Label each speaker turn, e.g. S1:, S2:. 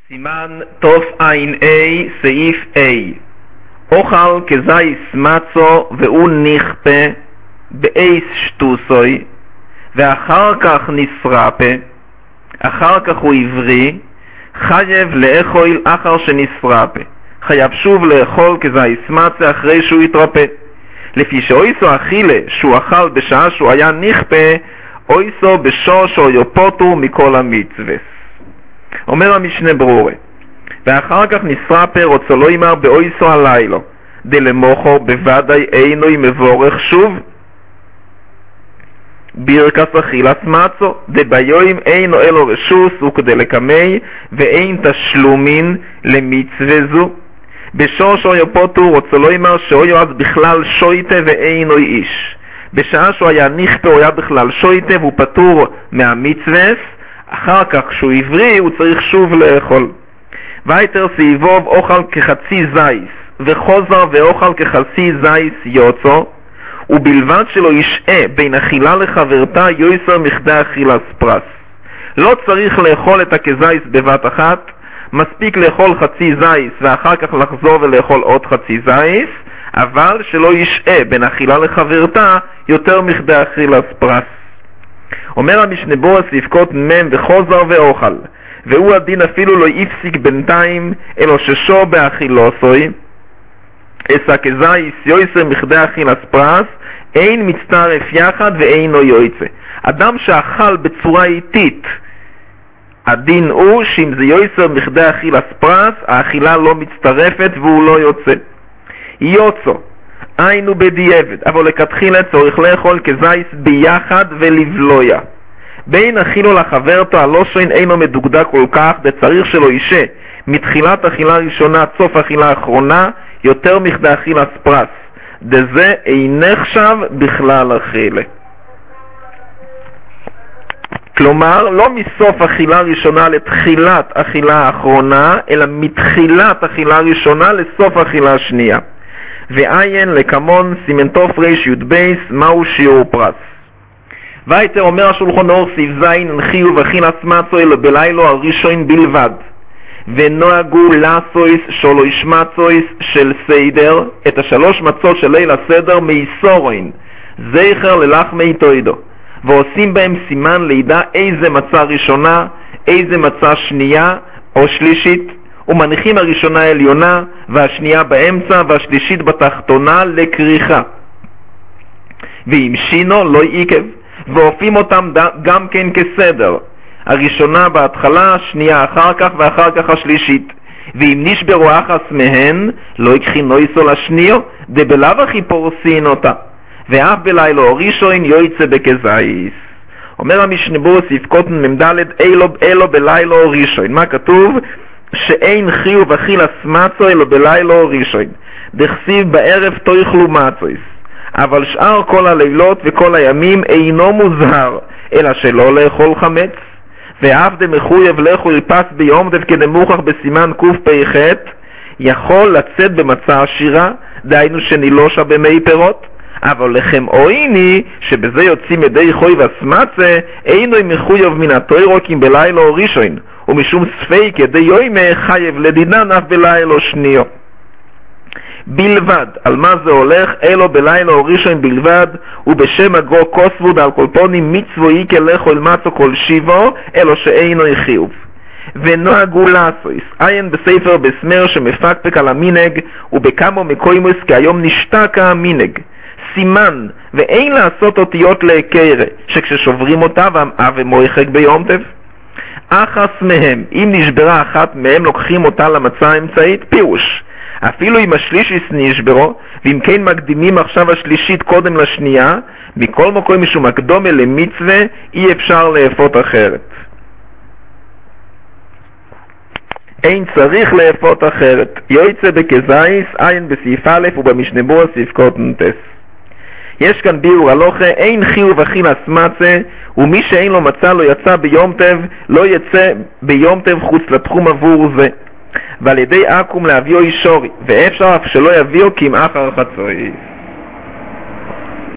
S1: סימן תע"א סעיף A. אוכל כזייס מצו והוא נכפה באייס שטוסוי ואחר כך נשרפה, אחר כך הוא עברי, חייב לאכול אחר שנשרפה, חייב שוב לאכול כזייס מצה אחרי שהוא יתרפא. לפי שאויסו אכילה שהוא אכל בשעה שהוא היה נכפה, אויסו בשושו יופוטו מכל המצווה. אומר המשנה ברורה, ואחר כך נשרפה רוצה לא יאמר באויסו הלילו, דלמוכו בוודאי אינו מבורך שוב בירקס אכילס מצו, דביום אינו אלו רשוס וכדי לקמי ואין תשלומין למצווה זו. בשושו יופוטו רוצה לא יאמר שאויו אז בכלל שויטה ואינו איש. בשעה שהוא היה נכפה הוא היה בכלל שויטה והוא פטור מהמצווה, אחר כך כשהוא עברי הוא צריך שוב לאכול. ויתר סביבוב אוכל כחצי זייס וחוזר ואוכל כחצי זייס יוצו, ובלבד שלא ישעה בין אכילה לחברתה יויסר מכדי אכילס פרס. לא צריך לאכול את הכזייס בבת אחת, מספיק לאכול חצי זייס ואחר כך לחזור ולאכול עוד חצי זייס, אבל שלא ישעה בין אכילה לחברתה יותר מכדי אכילס פרס. אומר המשנה ברורה ספקות מם וחוזר ואוכל, והוא הדין אפילו לא יפסיק בינתיים אלא ששו באכילוסוי, אסא כזייס יויסר מכדי אכילס פרס, אין מצטרף יחד ואינו יויצא. אדם שאכל בצורה איטית, הדין הוא שאם זה יויסר מכדי אכילס פרס, האכילה לא מצטרפת והוא לא יוצא. יוצא היינו בדיעבד, אבל לכתחילה צריך לאכול כזייס ביחד ולבלויה. בין אכילו לחברתו הלושן אינו מדוקדק כל כך, דצריך שלא אישה מתחילת אכילה ראשונה עד סוף אכילה האחרונה יותר מכדי אכילס פרס, דזה אין נחשב בכלל אכילה. כלומר לא מסוף אכילה ראשונה לתחילת אכילה האחרונה, אלא מתחילת אכילה ראשונה לסוף אכילה השנייה. ועיין לקמון סימנטוף ריש י' בייס מהו שיעור פרס. ויתר אומר השולחן אור סעיף זין הנחיו ואכילס מצו אלא בלילו הראשון בלבד, ונוהגו לעשויס שלוש מצויס של סדר, את השלוש מצות של ליל הסדר מייסורין זכר ללחמי תוידו, ועושים בהם סימן לידע איזה מצה ראשונה, איזה מצה שנייה או שלישית, ומניחים הראשונה העליונה והשנייה באמצע והשלישית בתחתונה לקריחה, ואם שינו לא עיכב, ואופים אותם גם כן כסדר, הראשונה בהתחלה, שנייה אחר כך ואחר כך השלישית, ואם נשברו אחס מהן לא יקחינו איסו לשניו, דבלאו הכי פורסין אותה, ואף בלילו ראשון יויצא בכזייס. אומר המשנה ברורה ספקות ממדלת אלו בלילו ראשון. מה כתוב? שאין חיוב אכילס מצו אלו בלילו ראשון, דכסיב בערב תאכלו מצויס, אבל שאר כל הלילות וכל הימים אינו מוזהר אלא שלא לאכול חמץ, ואף דמחויב לאכול פס ביום דף כדמוכח בסימן קפ"ח, יכול לצאת במצה עשירה, דהיינו שנילושה במי פירות, אבל לכם אויני שבזה יוצאים ידי חוי וסמצה, אינו מחויב מן התוירוקים בלילו ראשון, ומשום ספק ידי יוימה חייב לדינן אף בלילו שניו. בלבד, על מה זה הולך? אלו בלילו ראשון בלבד, ובשם הגרו כוסבו דעל כל פונים מצוו איקה לאכול מצו כל שיבו, אלו שאינו חיוב. ונוהגו לעשויס, עיין בספר בסמר שמפקפק על המינג, ובכמה מקוימוס כי היום נשתקה המינג. סימן, ואין לעשות אותיות להיקרה, שכששוברים אותה ומויחק ביום טב. אחס מהם, אם נשברה אחת מהם לוקחים אותה למצה האמצעית, פירוש. אפילו אם השלישיס נשברו, ואם כן מקדימים עכשיו השלישית קודם לשנייה, מכל מקום משום הקדומה למצווה, אי אפשר לאפות אחרת. אין צריך לאפות אחרת. יויצא בכזייס, עין בסעיף א' ובמשנה ברורה ספקות נטס. יש כאן ביאור הלוכה, אין חיוב אכילס מצה, ומי שאין לו מצה לא יצא ביום טב, לא יצא ביום טב חוץ לתחום עבור זה. ועל ידי עקום להביאו אישורי, ואפשר אף שלא יביאו כמאחר חצוי.